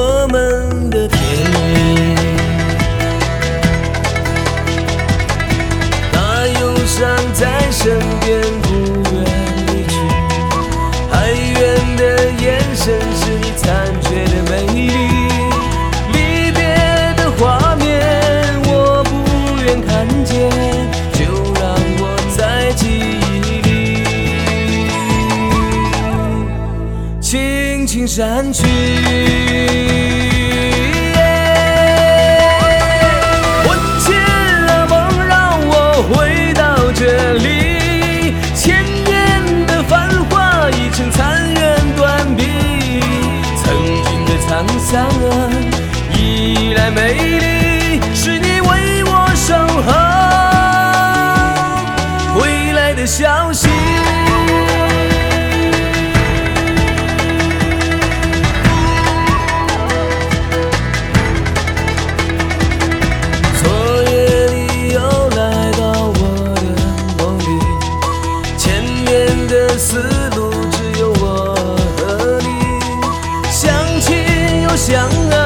我们的甜蜜。那忧伤在身边不愿离去，哀怨的眼神是你残缺的美丽。离别的画面我不愿看见，就让我在记忆里轻轻删去。魂牵了梦让我回到这里，千年的繁华已成残垣断壁，曾经的沧桑依然美丽，是你为我守候回来的消息。昨夜你又来到我的梦里，前面的思路只有我和你，相亲又相爱。